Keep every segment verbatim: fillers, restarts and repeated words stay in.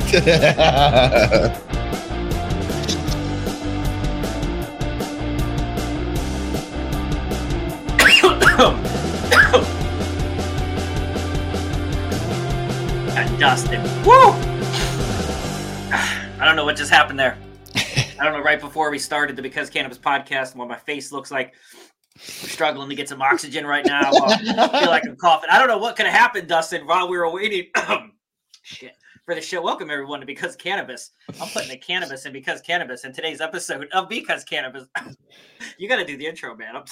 And Dustin. Woo! I don't know what just happened there. I don't know, right before we started the Because Cannabis podcast, what my face looks like. I'm struggling to get some oxygen right now. I feel like I'm coughing. I don't know what could have happened, Dustin, while we were waiting Shit. for the show. Welcome, everyone, to Because Cannabis. I'm putting the cannabis in Because Cannabis in today's episode of Because Cannabis. You got to do the intro, man. I'm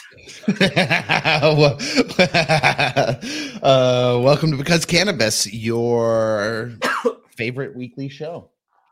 uh, welcome to Because Cannabis, your favorite weekly show.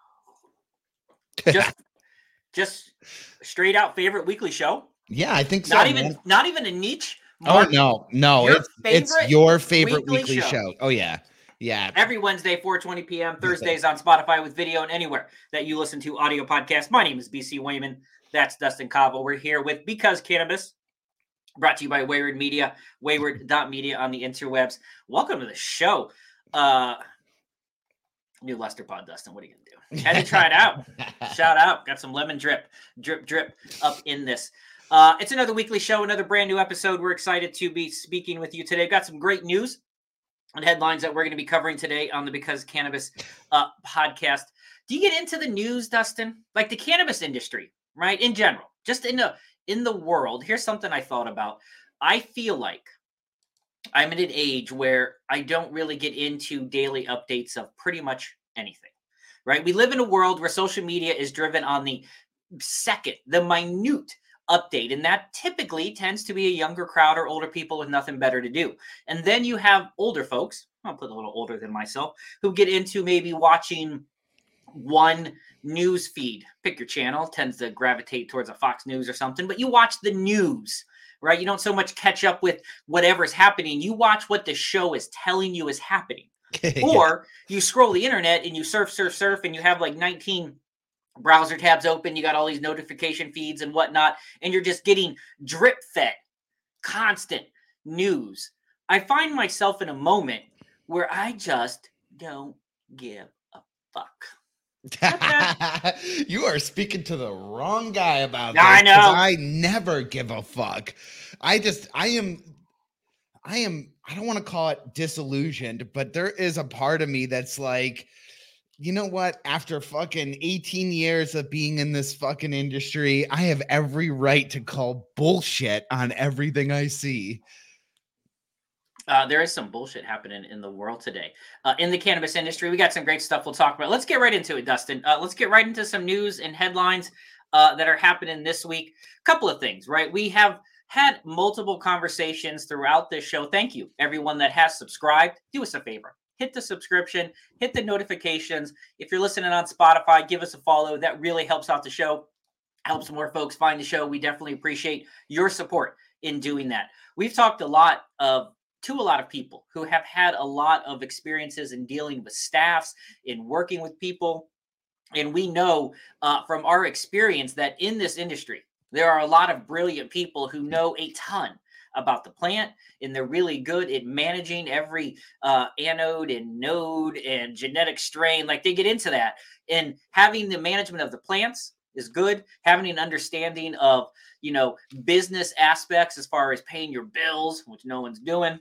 just, just straight out favorite weekly show. Yeah, I think so. Not even, man. not even a niche. Oh no, no, Your it's it's your favorite weekly, weekly show. show. Oh yeah, yeah. Every Wednesday, four twenty p.m. Thursdays on Spotify with video and anywhere that you listen to audio podcasts. My name is B C Wayman. That's Dustin Cavo. We're here with Because Cannabis, brought to you by Wayward Media, wayward dot media on the interwebs. Welcome to the show. Uh, new Lester Pod, Dustin. What are you gonna do? Had to try it out. Shout out. Got some lemon drip, drip, drip up in this. Uh, it's another weekly show, another brand new episode. We're excited to be speaking with you today. We've got some great news and headlines that we're going to be covering today on the Because Cannabis uh, podcast. Do you get into the news, Dustin? Like the cannabis industry, right? In general, just in the in the world. Here's something I thought about. I feel like I'm at an age where I don't really get into daily updates of pretty much anything, right? We live in a world where social media is driven on the second, the minute update, and that typically tends to be a younger crowd or older people with nothing better to do. And then you have older folks, I'll put a little older than myself, who get into maybe watching one news feed. Pick your channel, tends to gravitate towards a Fox News or something, but you watch the news, right? You don't so much catch up with whatever's happening. You watch what the show is telling you is happening. Or you scroll the internet and you surf, surf, surf, and you have like nineteen browser tabs open, you got all these notification feeds and whatnot, and you're just getting drip fed constant news. I find myself in a moment where I just don't give a fuck. You are speaking to the wrong guy about I this. know. I never give a fuck. I just, I am, I am, I don't want to call it disillusioned, but there is a part of me that's like, you know what? After fucking eighteen years of being in this fucking industry, I have every right to call bullshit on everything I see. Uh, there is some bullshit happening in the world today. Uh, in the cannabis industry, we got some great stuff we'll talk about. Let's get right into it, Dustin. Uh, let's get right into some news and headlines uh, that are happening this week. A couple of things, right? We have had multiple conversations throughout this show. Thank you, everyone that has subscribed. Do us a favor. Hit the subscription, hit the notifications. If you're listening on Spotify, give us a follow. That really helps out the show, helps more folks find the show. We definitely appreciate your support in doing that. We've talked a lot of to a lot of people who have had a lot of experiences in dealing with staffs, in working with people. And we know uh, from our experience that in this industry, there are a lot of brilliant people who know a ton about the plant, and they're really good at managing every uh, anode and node and genetic strain. Like they get into that, and having the management of the plants is good. Having an understanding of, you know, business aspects as far as paying your bills, which no one's doing.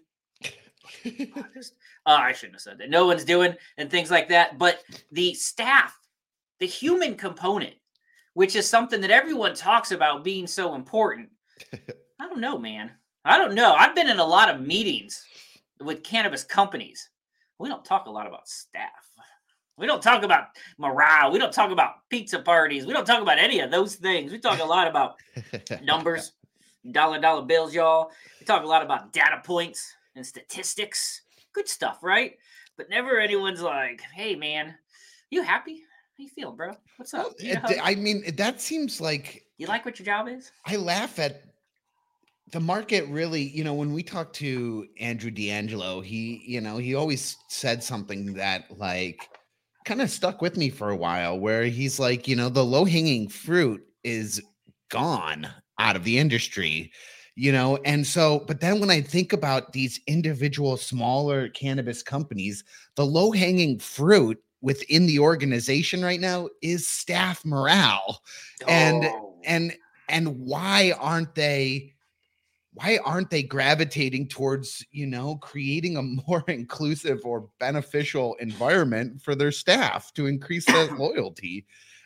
uh, I shouldn't have said that. No one's doing, and things like that. But the staff, the human component, which is something that everyone talks about being so important. I don't know, man. I don't know. I've been in a lot of meetings with cannabis companies. We don't talk a lot about staff. We don't talk about morale. We don't talk about pizza parties. We don't talk about any of those things. We talk a lot about numbers, dollar dollar bills, y'all. We talk a lot about data points and statistics. Good stuff, right? But never anyone's like, hey, man, you happy? How you feeling, bro? What's up? You know, I mean, that seems like... You like what your job is? I laugh at the market really, you know, when we talked to Andrew D'Angelo, he, you know, he always said something that like kind of stuck with me for a while, where he's like, you know, the low hanging fruit is gone out of the industry, you know? And so, but then when I think about these individual smaller cannabis companies, the low hanging fruit within the organization right now is staff morale. And Oh. and and why aren't they why aren't they gravitating towards, you know, creating a more inclusive or beneficial environment for their staff to increase that loyalty?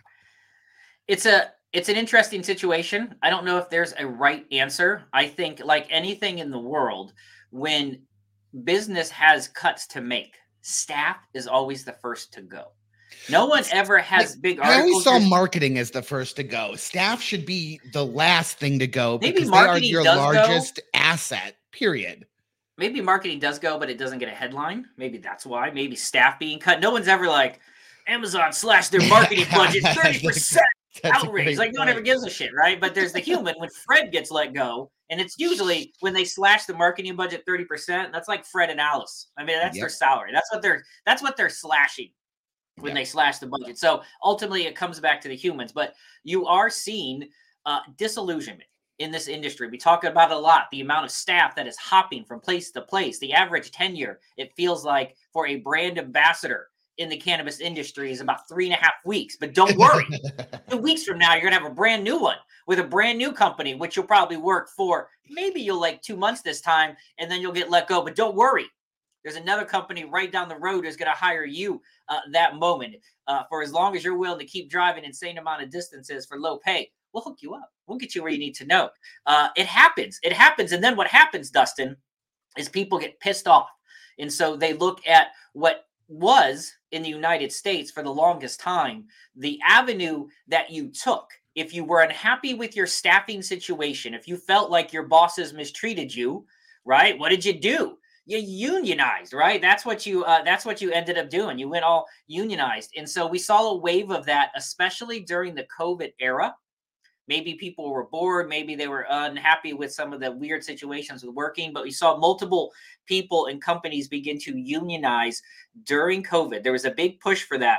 It's a it's an interesting situation. I don't know if there's a right answer. I think like anything in the world, when business has cuts to make, staff is always the first to go. No one ever has Like, big I always articles. saw There's- marketing as the first to go. Staff should be the last thing to go Maybe because they are marketing your does go. largest asset, period. Maybe marketing does go, but it doesn't get a headline. Maybe that's why. Maybe staff being cut. No one's ever like, Amazon slashed their marketing budget thirty percent. That's a Outrage. great Like no one ever point. gives a shit, right? But there's the human when Fred gets let go, and it's usually when they slash the marketing budget thirty percent. That's like Fred and Alice. I mean, that's Yep. their salary. That's what they're that's what they're slashing when Yep. they slash the budget. So ultimately, it comes back to the humans. But you are seeing uh, disillusionment in this industry. We talk about it a lot. The amount of staff that is hopping from place to place. The average tenure, it feels like, for a brand ambassador in the cannabis industry is about three and a half weeks. But don't worry. Two weeks from now, you're going to have a brand new one with a brand new company, which you'll probably work for. Maybe you'll like two months this time, and then you'll get let go. But don't worry. There's another company right down the road who's going to hire you uh, that moment uh, for as long as you're willing to keep driving insane amount of distances for low pay. We'll hook you up. We'll get you where you need to know. Uh, it happens. It happens. And then what happens, Dustin, is people get pissed off. And so they look at what was in the United States for the longest time, the avenue that you took. If you were unhappy with your staffing situation, if you felt like your bosses mistreated you, right? What did you do? You unionized, right? That's what you uh, that's what you ended up doing. You went all unionized. And so we saw a wave of that, especially during the COVID era. Maybe people were bored. Maybe they were unhappy with some of the weird situations with working, but we saw multiple people and companies begin to unionize during COVID. There was a big push for that.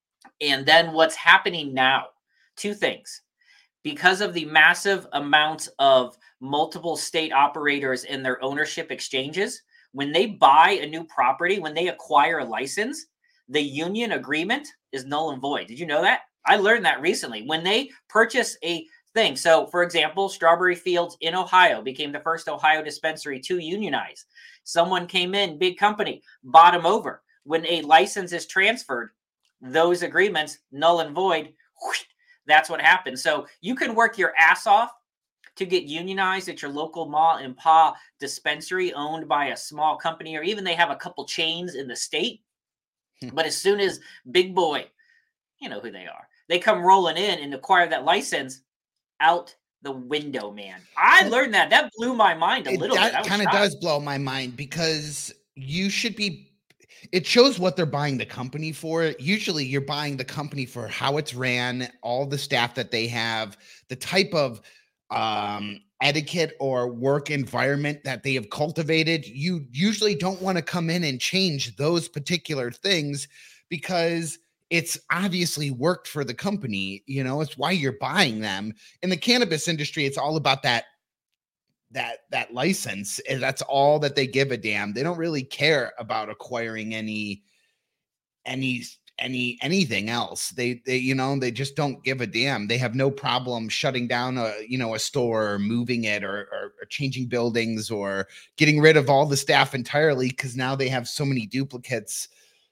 And then what's happening now? Two things. Because of the massive amount of multiple state operators in their ownership exchanges, when they buy a new property, when they acquire a license, the union agreement is null and void. Did you know that? I learned that recently. When they purchase a thing, so for example, Strawberry Fields in Ohio became the first Ohio dispensary to unionize. Someone came in, big company, bought them over. When a license is transferred, those agreements, null and void, whoosh, that's what happens. So you can work your ass off to get unionized at your local ma and pa dispensary owned by a small company, or even they have a couple chains in the state. But as soon as big boy, you know who they are, they come rolling in and acquire that license, out the window, man. I learned that. That blew my mind a It, little bit. that kind of does blow my mind because you should be, it shows what they're buying the company for. Usually you're buying the company for how it's ran, all the staff that they have, the type of um, etiquette or work environment that they have cultivated. You usually don't want to come in and change those particular things because it's obviously worked for the company. You know, it's why you're buying them. In the cannabis industry, it's all about that that that license, and that's all that they give a damn. They don't really care about acquiring any any any anything else. They they you know, they just don't give a damn. They have no problem shutting down a, you know, a store or moving it or or, or changing buildings or getting rid of all the staff entirely because now they have so many duplicates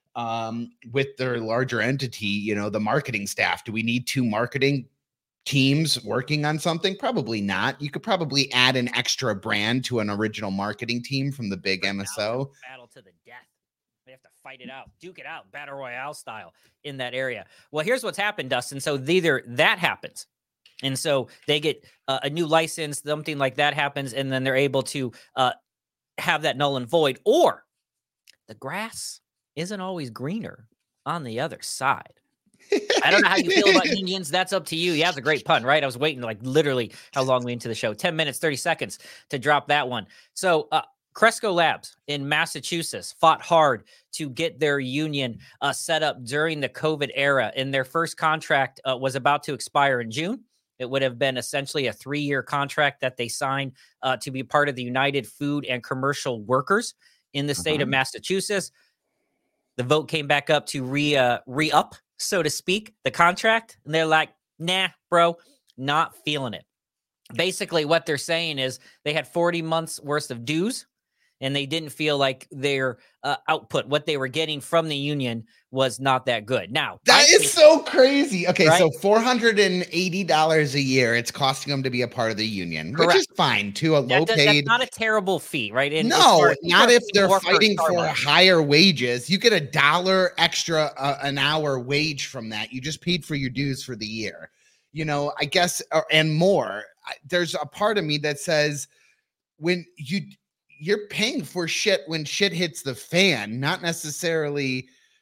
um with their larger entity. You know, the marketing staff. Do we need two marketing teams working on something? Probably not. You could probably add an extra brand to an original marketing team from the big M S O. Battle to the death. They have to fight it out, duke it out, battle royale style in that area. Well, here's what's happened, Dustin. So either that happens, and so they get uh, a new license, something like that happens, and then they're able to uh, have that null and void, or the grass isn't always greener on the other side. I don't know how you feel about unions. That's up to you. Yeah, it's a great pun, right? I was waiting like literally how long we into the show? ten minutes, thirty seconds to drop that one. So uh, Cresco Labs in Massachusetts fought hard to get their union uh, set up during the COVID era. And their first contract uh, was about to expire in June. It would have been essentially a three-year contract that they signed uh, to be part of the United Food and Commercial Workers in the state uh-huh. of Massachusetts. the vote came back up to re uh, re up, so to speak, the contract, and they're like, nah, bro, not feeling it. Basically, what they're saying is they had forty months worth of dues, and they didn't feel like their uh, output, what they were getting from the union, was not that good. Now, that I is think, so crazy. Okay, right? so four hundred eighty dollars a year it's costing them to be a part of the union, Correct. which is fine to a low That, paid. that's not a terrible fee, right? And as No, far as people not are if paying they're more fighting for Starbucks. higher wages. You get a dollar extra uh, an hour wage from that. You just paid for your dues for the year. You know, I guess, uh, and more. I, there's a part of me that says when you you're paying for shit when shit hits the fan, not necessarily,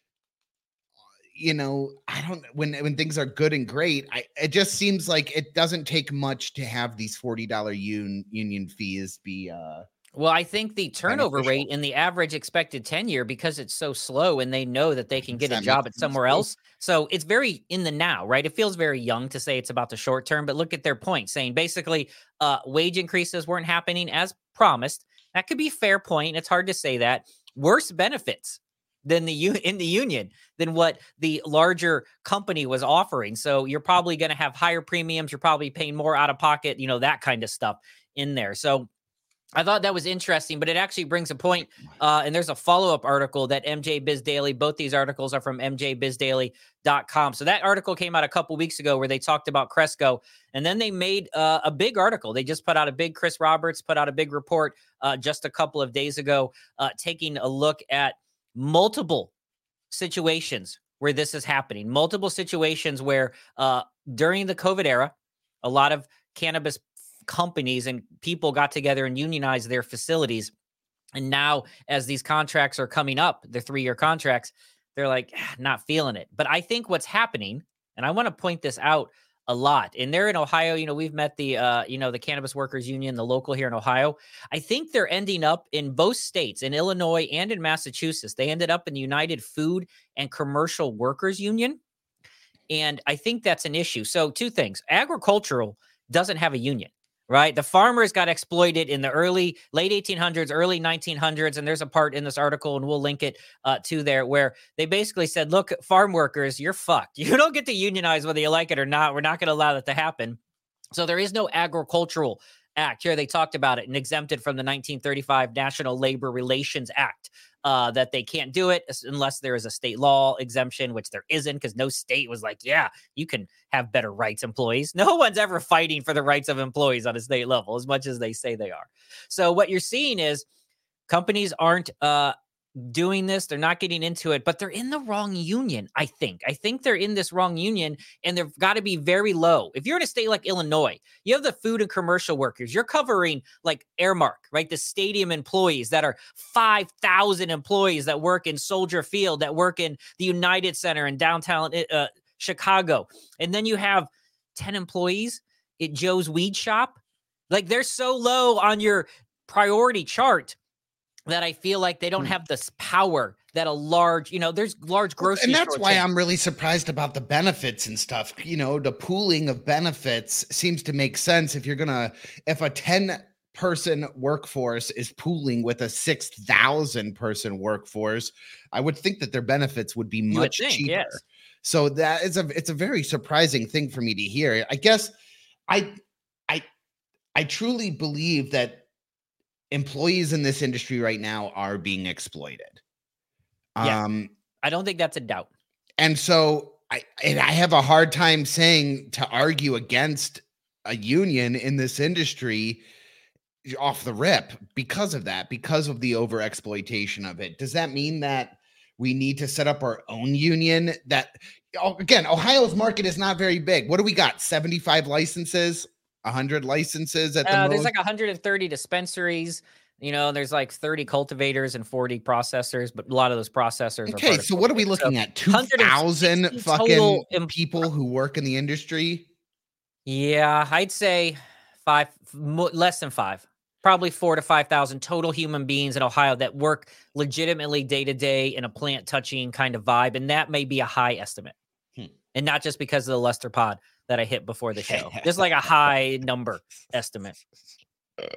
you know, I don't when when things are good and great. I it just seems like it doesn't take much to have these forty dollars un, union fees be uh Well, I think the turnover beneficial. rate and the average expected tenure, because it's so slow and they know that they can get a That job makes at sense somewhere too. else. So it's very in the now, right? It feels very young to say it's about the short term, but look at their point saying basically uh, wage increases weren't happening as promised. That could be a fair point. It's hard to say that. Worse benefits than the u- in the union than what the larger company was offering. So you're probably going to have higher premiums. You're probably paying more out of pocket, you know, that kind of stuff in there. So I thought that was interesting, but it actually brings a point. Uh, and there's a follow-up article that M J Biz Daily, both these articles are from m j biz daily dot com. So that article came out a couple weeks ago where they talked about Cresco, and then they made uh, a big article. They just put out a big, Chris Roberts put out a big report uh, just a couple of days ago, uh, taking a look at multiple situations where this is happening, multiple situations where uh, during the COVID era, a lot of cannabis companies and people got together and unionized their facilities. And now as these contracts are coming up, the three-year contracts, they're like, ah, not feeling it. But I think what's happening, and I want to point this out a lot, and they're in Ohio, you know, we've met the, uh, you know, the Cannabis Workers Union, the local here in Ohio. I think they're ending up in both states, in Illinois and in Massachusetts. They ended up in the United Food and Commercial Workers Union. And I think that's an issue. So two things. Agricultural doesn't have a union, right? The farmers got exploited in the early, late eighteen hundreds, early nineteen hundreds. And there's a part in this article, and we'll link it uh, to there, where they basically said, look, farm workers, you're fucked. You don't get to unionize whether you like it or not. We're not going to allow that to happen. So there is no agricultural act. Here they talked about it and exempted from the nineteen thirty-five National Labor Relations Act. Uh, that they can't do it unless there is a state law exemption, which there isn't, because no state was like, yeah, you can have better rights, employees. No one's ever fighting for the rights of employees on a state level, as much as they say they are. So what you're seeing is companies aren't uh, doing this. They're not getting into it, but they're in the wrong union, I think. I think they're in this wrong union, and they've got to be very low. If you're in a state like Illinois, you have the food and commercial workers. You're covering like Airmark, right? The stadium employees that are five thousand employees that work in Soldier Field, that work in the United Center in downtown uh, Chicago. And then you have ten employees at Joe's Weed Shop. Like, they're so low on your priority chart that I feel like they don't have this power that a large, you know, there's large grocery and that's store why chains. I'm really surprised about the benefits and stuff. You know, the pooling of benefits seems to make sense if you're gonna, if a ten person workforce is pooling with a six thousand person workforce, I would think that their benefits would be You would much think, cheaper. yes. So that is a, it's a very surprising thing for me to hear. I guess I, I, I truly believe that employees in this industry right now are being exploited. Yeah. Um, I don't think that's a doubt. and so I, and I have a hard time saying to argue against a union in this industry off the rip because of that, because of the over exploitation of it. Does that mean that we need to set up our own union? That, again, Ohio's market is not very big. What do we got? seventy-five licenses, one hundred licenses at the Uh, most? there's like one hundred thirty dispensaries. You know, there's like thirty cultivators and forty processors, but a lot of those processors are Okay, part of so what are we Colgate. looking So at? two thousand one hundred sixty fucking total em- people who work in the industry? Yeah, I'd say five, mo- less than five, probably four to five thousand total human beings in Ohio that work legitimately day to day in a plant touching kind of vibe, and that may be a high estimate, Hmm. and not just because of the Lester Pod that I hit before the show. Just like a high number estimate.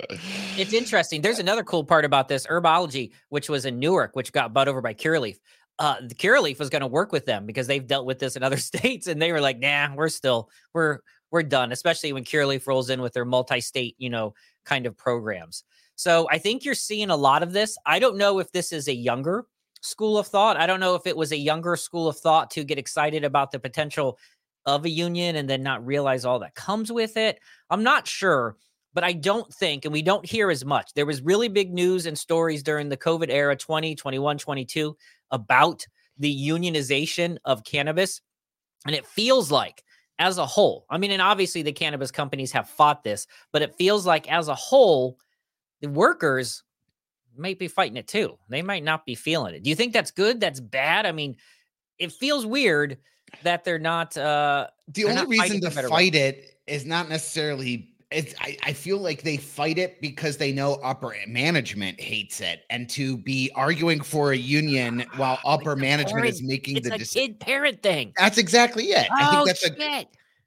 It's interesting. There's another cool part about this. Herbology, which was in Newark, which got bought over by Curaleaf. uh, the Curaleaf was going to work with them because they've dealt with this in other states, and they were like, "Nah, we're still we're we're done." Especially when Curaleaf rolls in with their multi-state, you know, kind of programs. So I think you're seeing a lot of this. I don't know if this is a younger school of thought. I don't know if it was a younger school of thought to get excited about the potential of a union and then not realize all that comes with it. I'm not sure, but I don't think, and we don't hear as much. There was really big news and stories during the COVID era, twenty, twenty-one, twenty-two, about the unionization of cannabis. And it feels like as a whole, I mean, and obviously the cannabis companies have fought this, but it feels like as a whole, the workers might be fighting it too. They might not be feeling it. Do you think that's good? That's bad? I mean, it feels weird that they're not. Uh, the they're only not reason to for better fight way. it is not necessarily. It's, I, I feel like they fight it because they know upper management hates it, and to be arguing for a union while upper It's a management parent- is making It's the a decision. kid parent thing. That's exactly it. Oh, I think that's shit. a.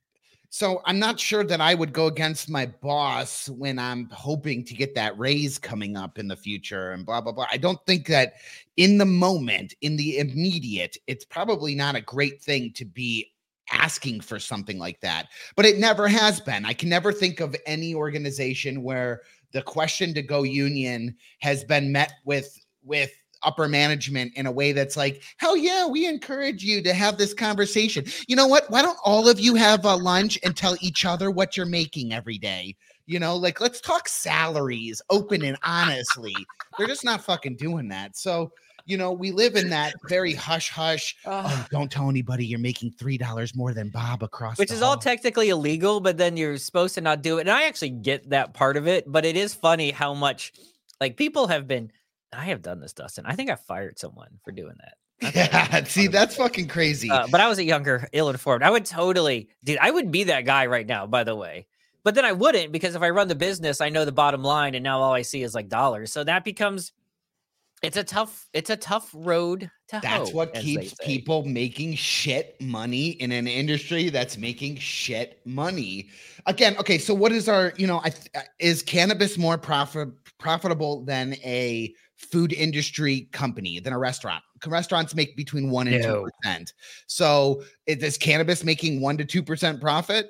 So I'm not sure that I would go against my boss when I'm hoping to get that raise coming up in the future and blah, blah, blah. I don't think that in the moment, in the immediate, it's probably not a great thing to be asking for something like that, but it never has been. I can never think of any organization where the question to go union has been met with, with, upper management in a way that's like, hell yeah, we encourage you to have this conversation. You know what? Why don't all of you have a lunch and tell each other what you're making every day? You know, like, let's talk salaries open and honestly. They're just not fucking doing that. So, you know, we live in that very hush hush. Uh, oh, don't tell anybody you're making three dollars more than Bob across Which the is hall. all technically illegal, but then you're supposed to not do it. And I actually get that part of it, but it is funny how much like people have been, I have done this, Dustin. I think I fired someone for doing that. Yeah, see, that's fucking crazy. Uh, but I was a younger, ill-informed. I would totally, dude, I would be that guy right now, by the way. But then I wouldn't, because if I run the business, I know the bottom line, and now all I see is like dollars. So that becomes, it's a tough, it's a tough road to hoe. That's what as keeps they say. people making shit money in an industry that's making shit money. Again, okay, so what is our, you know, I, is cannabis more profit profitable than a food industry company, than a restaurant? Restaurants make between one and two No. percent. So is is cannabis making one to two percent profit?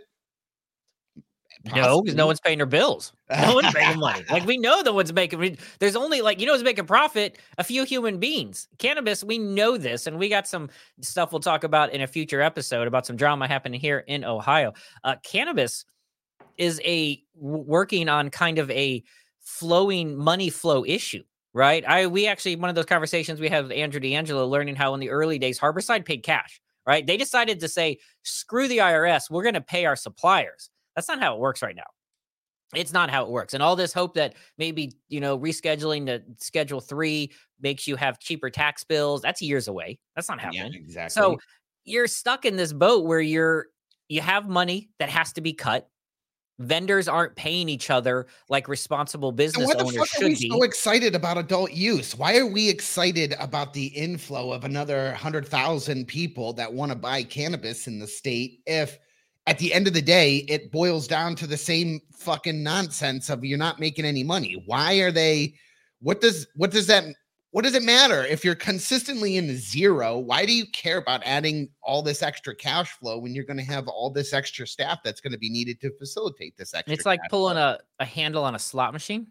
No, because no Possibly. one's paying their bills. No one's making money. Like, we know no one's making. There's only like, you know, who's making profit? A few human beings. Cannabis, we know this, and we got some stuff we'll talk about in a future episode about some drama happening here in Ohio. Uh, cannabis is a w- working on kind of a flowing money flow issue, right? I we actually one of those conversations we had with Andrew D'Angelo, learning how in the early days Harborside paid cash, right? They decided to say, screw the I R S, we're going to pay our suppliers. That's not how it works right now. It's not how it works. And all this hope that maybe, you know, rescheduling to Schedule three makes you have cheaper tax bills, that's years away. That's not Yeah, happening. exactly. So you're stuck in this boat where you're you have money that has to be cut. Vendors aren't paying each other like responsible And business what the owners fuck are should we be. so excited about adult use? Why are we excited about the inflow of another one hundred thousand people that want to buy cannabis in the state if at the end of the day, it boils down to the same fucking nonsense of you're not making any money? Why are they, what does, what does that, what does it matter if you're consistently in the zero? Why do you care about adding all this extra cash flow when you're going to have all this extra staff that's going to be needed to facilitate this extra? It's like cash pulling flow? a, a handle on a slot machine.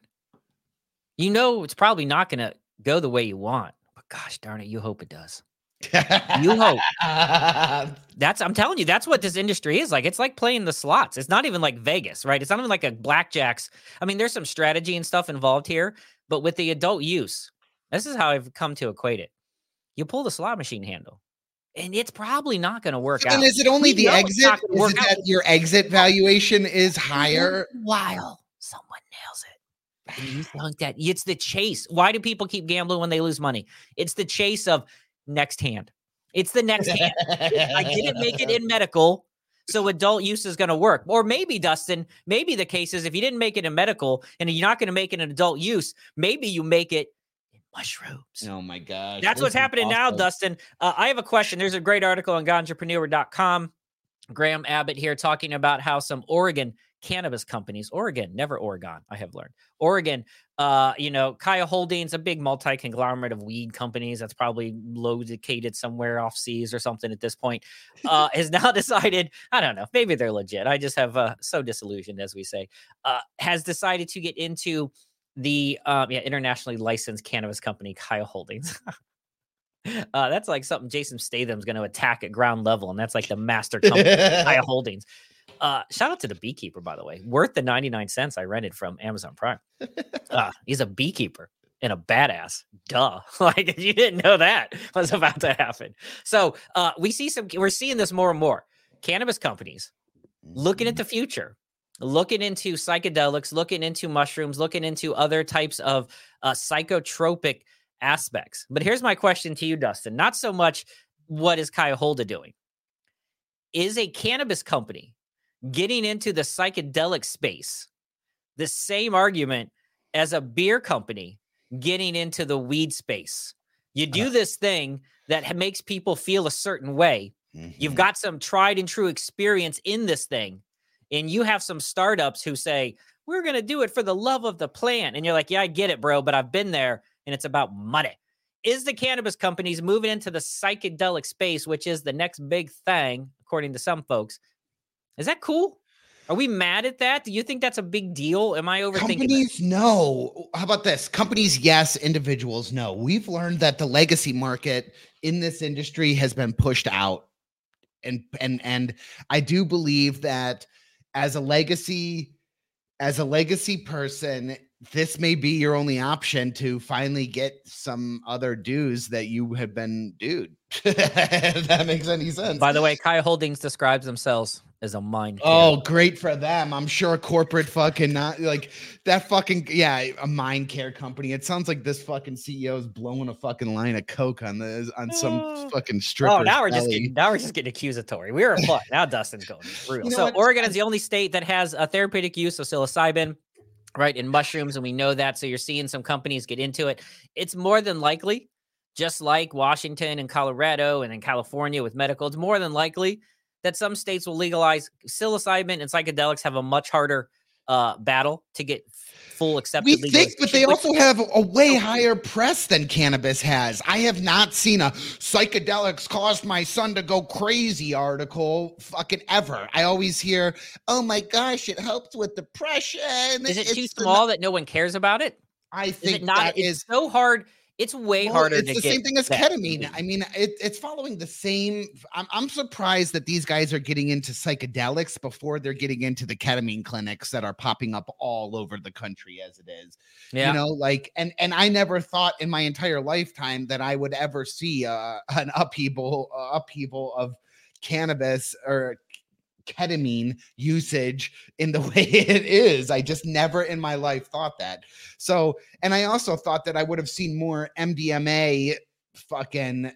You know, it's probably not going to go the way you want, but gosh darn it, you hope it does. You hope. That's, I'm telling you, that's what this industry is like. It's like playing the slots. It's not even like Vegas, right? It's not even like a blackjacks. I mean, there's some strategy and stuff involved here, but with the adult use, this is how I've come to equate it. You pull the slot machine handle, and it's probably not going to work So out. then is it only We the know it's exit? not gonna Is work it out. that your exit valuation is higher? While someone nails it. And you think that it's the chase. Why do people keep gambling when they lose money? It's the chase of next hand. It's the next hand. I didn't make it in medical, so adult use is going to work. Or maybe, Dustin, maybe the case is if you didn't make it in medical and you're not going to make it in adult use, maybe you make it in mushrooms. Oh my gosh. That's this what's is happening now, awesome. Dustin. Uh, I have a question. There's a great article on ganjapreneur dot com. Graham Abbott here talking about how some Oregon cannabis companies, Oregon, never Oregon, I have learned. Oregon, uh, you know, Kaya Holdings, a big multi-conglomerate of weed companies that's probably located somewhere off seas or something at this point, uh, has now decided, I don't know, maybe they're legit. I just have uh, so disillusioned, as we say, uh, has decided to get into the um, yeah, internationally licensed cannabis company, Kaya Holdings. Uh, that's like something Jason Statham's going to attack at ground level, and that's like the master company, Kaya Holdings. Uh, shout out to the beekeeper, by the way, worth the ninety-nine cents I rented from Amazon Prime. Uh, he's a beekeeper and a badass. Duh. Like, if you didn't know that was about to happen. So uh, we see some, we're seeing this more and more. Cannabis companies looking at the future, looking into psychedelics, looking into mushrooms, looking into other types of uh, psychotropic aspects. But here's my question to you, Dustin. Not so much what is Kaya Holda doing. Is a cannabis company getting into the psychedelic space the same argument as a beer company getting into the weed space? You do this thing that makes people feel a certain way. Mm-hmm. You've got some tried and true experience in this thing, and you have some startups who say, we're going to do it for the love of the plant. And you're like, yeah, I get it, bro, but I've been there. And it's about money. Is the cannabis companies moving into the psychedelic space, which is the next big thing, according to some folks? Is that cool? Are we mad at that? Do you think that's a big deal? Am I overthinking Companies, that? No. How about this? Companies, yes. Individuals, no. We've learned that the legacy market in this industry has been pushed out. And, and, and I do believe that as a legacy, as a legacy person, this may be your only option to finally get some other dues that you have been dude. If that makes any sense. By the way, Kaya Holdings describes themselves as a mind care. Oh, great for them. I'm sure corporate fucking not like that fucking, yeah, a mind care company. It sounds like this fucking C E O is blowing a fucking line of coke on the on some oh. fucking stripper. Oh, now we're just getting now we're just getting accusatory. We were fun. Now Dustin's going brutal. You know so what? Oregon is the only state that has a therapeutic use of psilocybin, right, in mushrooms, and we know that. So you're seeing some companies get into it. It's more than likely, just like Washington and Colorado and in California with medical, it's more than likely that some states will legalize psilocybin, and psychedelics have a much harder uh, battle to get full accepted. We think, but they also have a way higher press than cannabis has. I have not seen a psychedelics caused my son to go crazy article fucking ever. I always hear, oh my gosh, it helps with depression. Is it too small that no one cares about it? I think is it not, that it's is so hard. It's way well, harder it's to the get same thing as that. ketamine. I mean, it, it's following the same. I'm, I'm surprised that these guys are getting into psychedelics before they're getting into the ketamine clinics that are popping up all over the country as it is. Yeah. You know, like, and, and I never thought in my entire lifetime that I would ever see uh, an upheaval, uh, upheaval of cannabis or ketamine usage in the way it is. I just never in my life thought that. So, and I also thought that I would have seen more M D M A fucking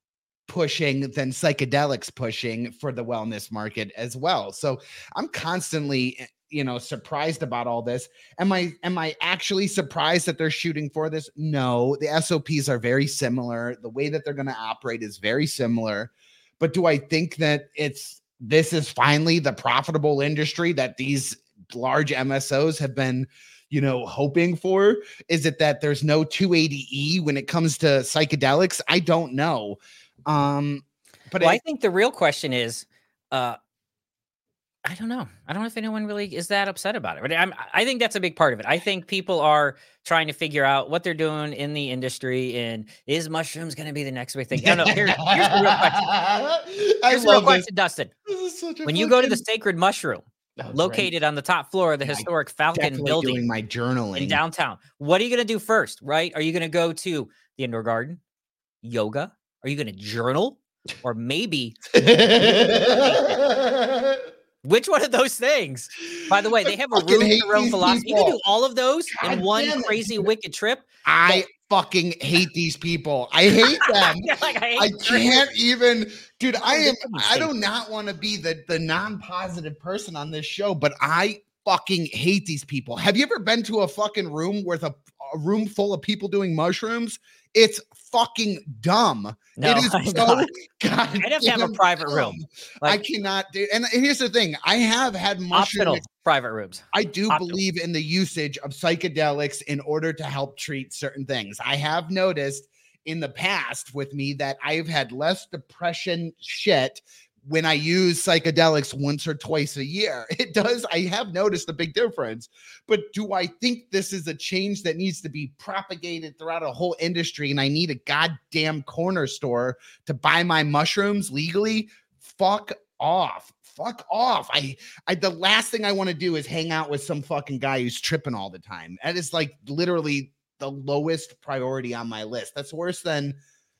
pushing than psychedelics pushing for the wellness market as well. So I'm constantly, you know, surprised about all this. Am I, am I actually surprised that they're shooting for this? No, the S O Ps are very similar. The way that they're going to operate is very similar. But do I think that it's, this is finally the profitable industry that these large M S Os have been, you know, hoping for? Is it that there's no two eighty E when it comes to psychedelics? I don't know. Um, but well, I, I think the real question is, uh, I don't know. I don't know if anyone really is that upset about it. But I'm, I think that's a big part of it. I think people are trying to figure out what they're doing in the industry, and is mushrooms going to be the next big thing? No, no. Here, here's the real question. Here's the real question, Dustin. When you go to the Sacred Mushroom, oh, located great. on the top floor of the yeah, historic Falcon building, doing my journaling in downtown, what are you going to do first? Right? Are you going to go to the indoor garden, yoga? Are you going to journal, or maybe? Which one of those things? By the way, they have a room to roam philosophy. People. You can do all of those God in one crazy it. wicked trip. I but- fucking hate these people. I hate them. like, I, hate I can't even, dude. I am. I do not want to be the the non-positive person on this show, but I fucking hate these people. Have you ever been to a fucking room with a, a room full of people doing mushrooms? It's fucking dumb. No, it is I'm so not. goddamn I'd have to have a private dumb. room. I Like, cannot do. And here's the thing: I have had mushroom. optional private rooms. I do Optional. believe in the usage of psychedelics in order to help treat certain things. I have noticed in the past with me that I've had less depression shit when I use psychedelics once or twice a year. It does. I have noticed a big difference. But do I think this is a change that needs to be propagated throughout a whole industry and I need a goddamn corner store to buy my mushrooms legally? Fuck off. Fuck off. I, I, the last thing I want to do is hang out with some fucking guy who's tripping all the time. That is like literally the lowest priority on my list. That's worse than,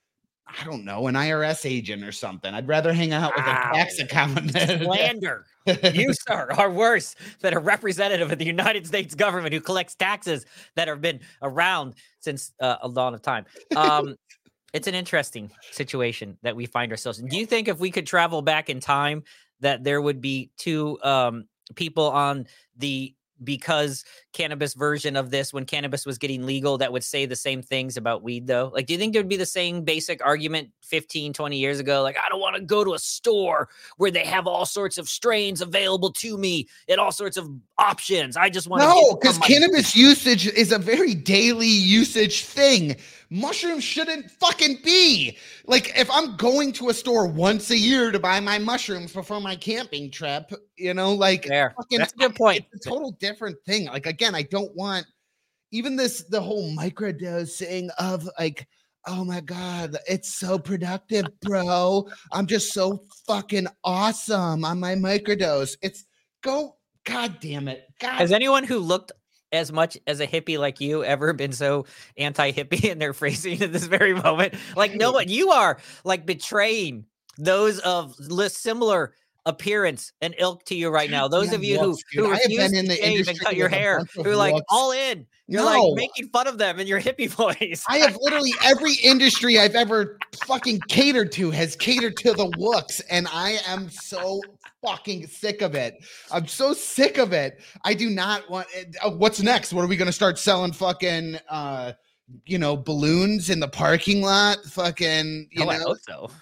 I don't know, an I R S agent or something. I'd rather hang out with Wow. a tax accountant. Slander. You, sir, are worse than a representative of the United States government who collects taxes that have been around since uh, a dawn of time. Um, it's an interesting situation that we find ourselves in. Do you think if we could travel back in time that there would be two um, people on the because cannabis version of this when cannabis was getting legal that would say the same things about weed though? Like, do you think there'd be the same basic argument fifteen, twenty years ago? Like, I don't want to go to a store where they have all sorts of strains available to me and all sorts of options. I just want to No, because cannabis usage is a very daily usage thing. Mushrooms shouldn't fucking be. Like, if I'm going to a store once a year to buy my mushrooms before my camping trip, you know, like, There. fucking, That's a good point. It's a total different thing. Like, again, I don't want even this, the whole microdosing of like, oh my God, it's so productive, bro. I'm just so fucking awesome on my microdose. It's go, God damn it. God. Has anyone who looked as much as a hippie like you ever been so anti-hippie in their phrasing at this very moment? Like, no one, you are like betraying those of li- similar appearance and ilk to you right now. Those Yeah, of you who, looks, dude. who I have refuse been in to the shave and industry cut your with a hair, bunch of who are like looks. all in. You're No. like making fun of them in your hippie voice. I have literally every industry I've ever fucking catered to has catered to the looks, and I am so fucking sick of it. I'm so sick of it. I do not want it. Uh, what's next? What are we going to start selling fucking, uh, you know, balloons in the parking lot? Fucking, you Oh, I know, hope so.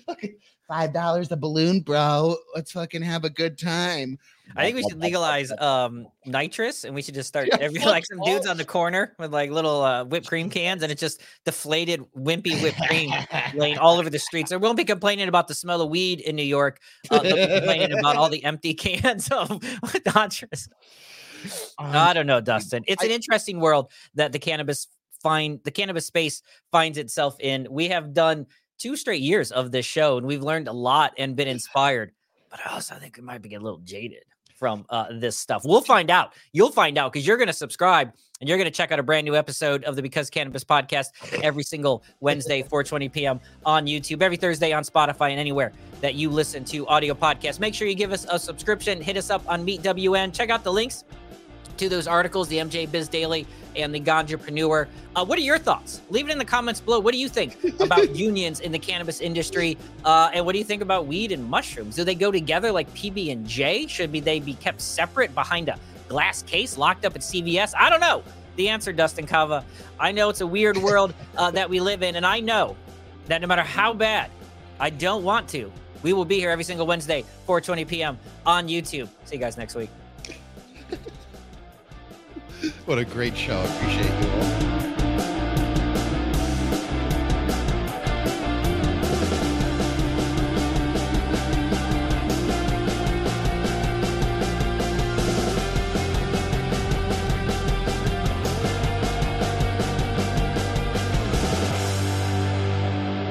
five dollars a balloon, bro. Let's fucking have a good time. I think we should legalize um nitrous, and we should just start Yeah, every fuck like some dudes all- on the corner with like little uh, whipped cream cans, and it's just deflated, wimpy whipped cream laying all over the streets. They won't be complaining about the smell of weed in New York. Uh, they'll be complaining about all the empty cans of nitrous. Um, I don't know, Dustin. It's an I- interesting world that the cannabis find the cannabis space finds itself in. We have done two straight years of this show, and we've learned a lot and been inspired. But I also think we might be getting a little jaded from uh, this stuff. We'll find out. You'll find out because you're going to subscribe and you're going to check out a brand new episode of the Because Cannabis podcast every single Wednesday, four twenty p.m. on YouTube, every Thursday on Spotify and anywhere that you listen to audio podcasts. Make sure you give us a subscription. Hit us up on Meet W N. Check out the links to those articles, the M J Biz Daily and the Ganjapreneur. Uh, what are your thoughts? Leave it in the comments below. What do you think about unions in the cannabis industry? Uh, and what do you think about weed and mushrooms? Do they go together like P B and J? Should be they be kept separate behind a glass case locked up at C V S? I don't know the answer, Dustin Cava. I know it's a weird world uh, that we live in, and I know that no matter how bad I don't want to, we will be here every single Wednesday, four twenty p.m. on YouTube. See you guys next week. What a great show. Appreciate you all.